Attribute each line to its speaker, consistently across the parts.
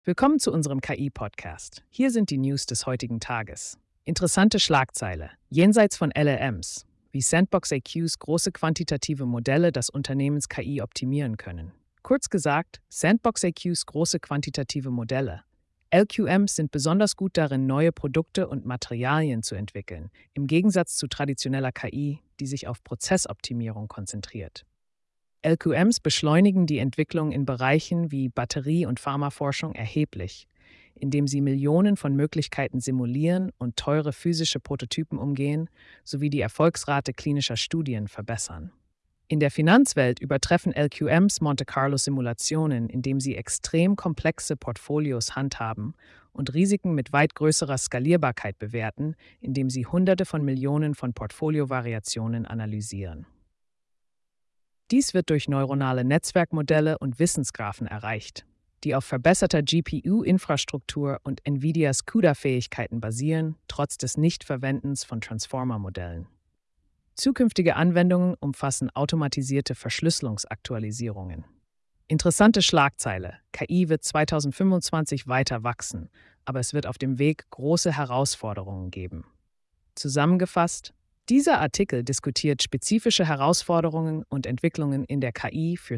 Speaker 1: Willkommen zu unserem KI-Podcast. Hier sind die News des heutigen Tages. Interessante Schlagzeile. Jenseits von LLMs. Wie Sandbox AQs große quantitative Modelle das Unternehmens KI optimieren können. Kurz gesagt, Sandbox AQs große quantitative Modelle. LQMs sind besonders gut darin, neue Produkte und Materialien zu entwickeln, im Gegensatz zu traditioneller KI, die sich auf Prozessoptimierung konzentriert. LQMs beschleunigen die Entwicklung in Bereichen wie Batterie- und Pharmaforschung erheblich, indem sie Millionen von Möglichkeiten simulieren und teure physische Prototypen umgehen, sowie die Erfolgsrate klinischer Studien verbessern. In der Finanzwelt übertreffen LQMs Monte-Carlo-Simulationen, indem sie extrem komplexe Portfolios handhaben und Risiken mit weit größerer Skalierbarkeit bewerten, indem sie Hunderte von Millionen von Portfoliovariationen analysieren. Dies wird durch neuronale Netzwerkmodelle und Wissensgraphen erreicht, die auf verbesserter GPU-Infrastruktur und NVIDIAs CUDA-Fähigkeiten basieren, trotz des Nichtverwendens von Transformer-Modellen. Zukünftige Anwendungen umfassen automatisierte Verschlüsselungsaktualisierungen. Interessante Schlagzeile: KI wird 2025 weiter wachsen, aber es wird auf dem Weg große Herausforderungen geben. Zusammengefasst: Dieser Artikel diskutiert spezifische Herausforderungen und Entwicklungen in der KI für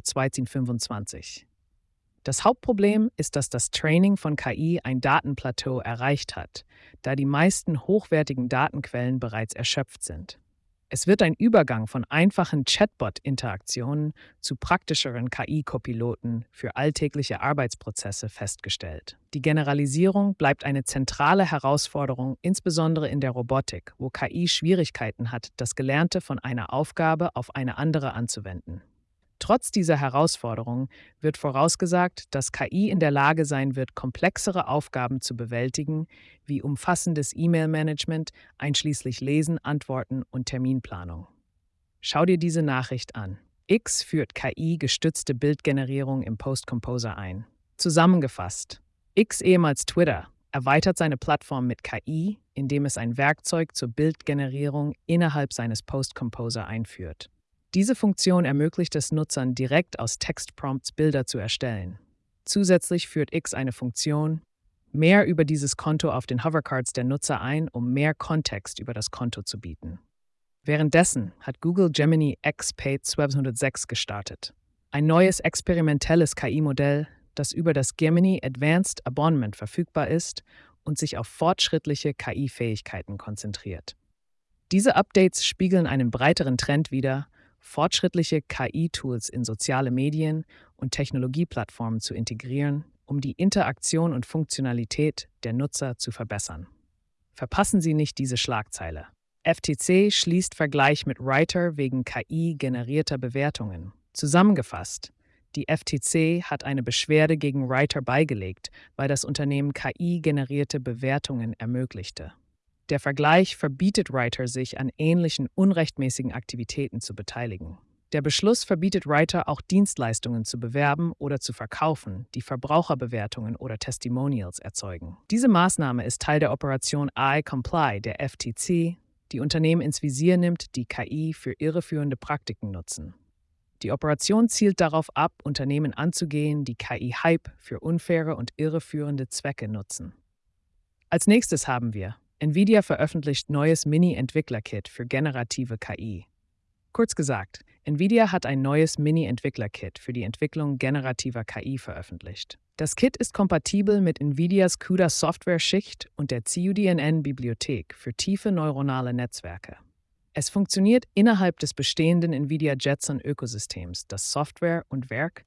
Speaker 1: 2025. Das Hauptproblem ist, dass das Training von KI ein Datenplateau erreicht hat, da die meisten hochwertigen Datenquellen bereits erschöpft sind. Es wird ein Übergang von einfachen Chatbot-Interaktionen zu praktischeren KI-Kopiloten für alltägliche Arbeitsprozesse festgestellt. Die Generalisierung bleibt eine zentrale Herausforderung, insbesondere in der Robotik, wo KI Schwierigkeiten hat, das Gelernte von einer Aufgabe auf eine andere anzuwenden. Trotz dieser Herausforderung wird vorausgesagt, dass KI in der Lage sein wird, komplexere Aufgaben zu bewältigen, wie umfassendes E-Mail-Management, einschließlich Lesen, Antworten und Terminplanung. Schau dir diese Nachricht an. X führt KI-gestützte Bildgenerierung im Post-Composer ein. Zusammengefasst: X, ehemals Twitter, erweitert seine Plattform mit KI, indem es ein Werkzeug zur Bildgenerierung innerhalb seines Post-Composer einführt. Diese Funktion ermöglicht es Nutzern, direkt aus Textprompts Bilder zu erstellen. Zusätzlich führt X eine Funktion mehr über dieses Konto auf den Hovercards der Nutzer ein, um mehr Kontext über das Konto zu bieten. Währenddessen hat Google Gemini X-Pate 1206 gestartet. Ein neues experimentelles KI-Modell, das über das Gemini Advanced Abonnement verfügbar ist und sich auf fortschrittliche KI-Fähigkeiten konzentriert. Diese Updates spiegeln einen breiteren Trend wider, fortschrittliche KI-Tools in soziale Medien und Technologieplattformen zu integrieren, um die Interaktion und Funktionalität der Nutzer zu verbessern. Verpassen Sie nicht diese Schlagzeile. FTC schließt Vergleich mit Writer wegen KI-generierter Bewertungen. Zusammengefasst: Die FTC hat eine Beschwerde gegen Writer beigelegt, weil das Unternehmen KI-generierte Bewertungen ermöglichte. Der Vergleich verbietet Writer, sich an ähnlichen unrechtmäßigen Aktivitäten zu beteiligen. Der Beschluss verbietet Writer auch Dienstleistungen zu bewerben oder zu verkaufen, die Verbraucherbewertungen oder Testimonials erzeugen. Diese Maßnahme ist Teil der Operation I Comply der FTC, die Unternehmen ins Visier nimmt, die KI für irreführende Praktiken nutzen. Die Operation zielt darauf ab, Unternehmen anzugehen, die KI-Hype für unfaire und irreführende Zwecke nutzen. Als nächstes haben wir: NVIDIA veröffentlicht neues Mini-Entwickler-Kit für generative KI. Kurz gesagt, NVIDIA hat ein neues Mini-Entwickler-Kit für die Entwicklung generativer KI veröffentlicht. Das Kit ist kompatibel mit NVIDIAs CUDA-Software-Schicht und der CUDNN-Bibliothek für tiefe neuronale Netzwerke. Es funktioniert innerhalb des bestehenden NVIDIA Jetson-Ökosystems, das Software und Werk